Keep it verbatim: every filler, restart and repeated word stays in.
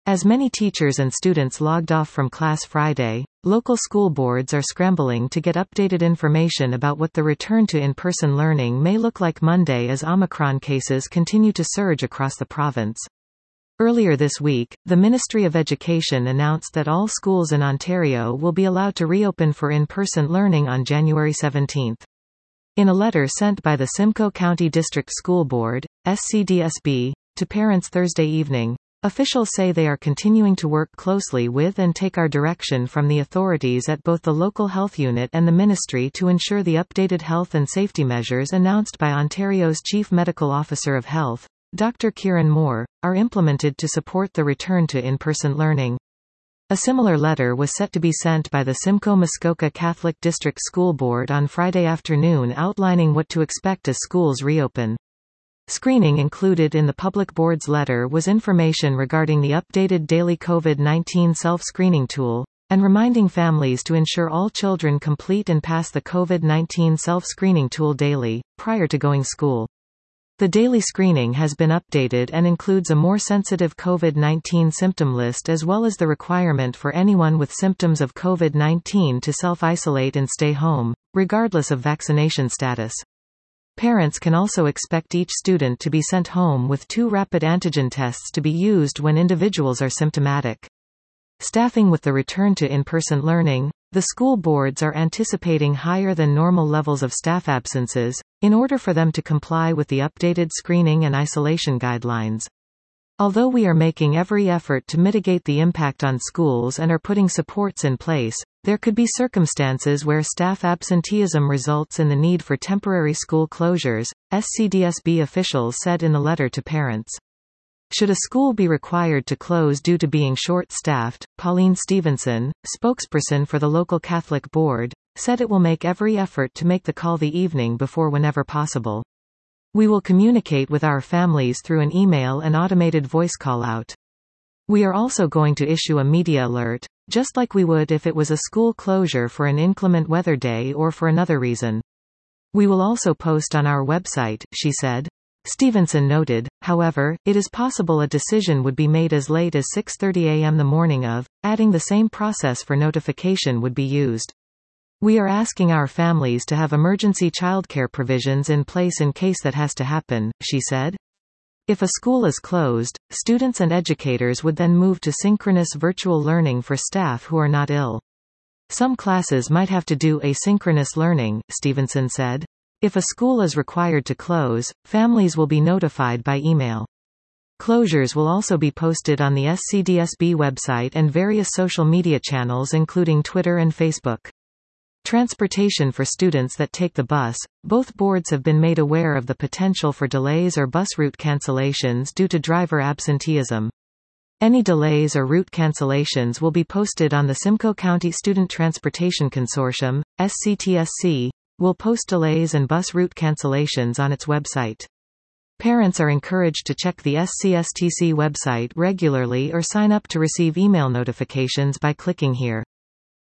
As many teachers and students logged off from class Friday, local school boards are scrambling to get updated information about what the return to in-person learning may look like Monday as Omicron cases continue to surge across the province. Earlier this week, the Ministry of Education announced that all schools in Ontario will be allowed to reopen for in-person learning on January seventeenth. In a letter sent by the Simcoe County District School Board, S C D S B, to parents Thursday evening, officials say they are continuing to work closely with and take our direction from the authorities at both the local health unit and the ministry to ensure the updated health and safety measures announced by Ontario's Chief Medical Officer of Health, Doctor Kieran Moore, are implemented to support the return to in-person learning. A similar letter was set to be sent by the Simcoe-Muskoka Catholic District School Board on Friday afternoon outlining what to expect as schools reopen. Screening included in the public board's letter was information regarding the updated daily COVID nineteen self-screening tool, and reminding families to ensure all children complete and pass the COVID nineteen self-screening tool daily, prior to going school. The daily screening has been updated and includes a more sensitive COVID nineteen symptom list as well as the requirement for anyone with symptoms of COVID nineteen to self-isolate and stay home, regardless of vaccination status. Parents can also expect each student to be sent home with two rapid antigen tests to be used when individuals are symptomatic. Staffing with the return to in-person learning, the school boards are anticipating higher than normal levels of staff absences, in order for them to comply with the updated screening and isolation guidelines. Although we are making every effort to mitigate the impact on schools and are putting supports in place, there could be circumstances where staff absenteeism results in the need for temporary school closures, S C D S B officials said in the letter to parents. Should a school be required to close due to being short-staffed, Pauline Stevenson, spokesperson for the local Catholic board, said it will make every effort to make the call the evening before whenever possible. We will communicate with our families through an email and automated voice call-out. We are also going to issue a media alert, just like we would if it was a school closure for an inclement weather day or for another reason. We will also post on our website, she said. Stevenson noted, however, it is possible a decision would be made as late as six thirty a m the morning of, adding the same process for notification would be used. We are asking our families to have emergency childcare provisions in place in case that has to happen, she said. If a school is closed, students and educators would then move to synchronous virtual learning for staff who are not ill. Some classes might have to do asynchronous learning, Stevenson said. If a school is required to close, families will be notified by email. Closures will also be posted on the S C D S B website and various social media channels including Twitter and Facebook. Transportation for students that take the bus, both boards have been made aware of the potential for delays or bus route cancellations due to driver absenteeism. Any delays or route cancellations will be posted on the Simcoe County Student Transportation Consortium, S C T S C, will post delays and bus route cancellations on its website. Parents are encouraged to check the S C S T C website regularly or sign up to receive email notifications by clicking here.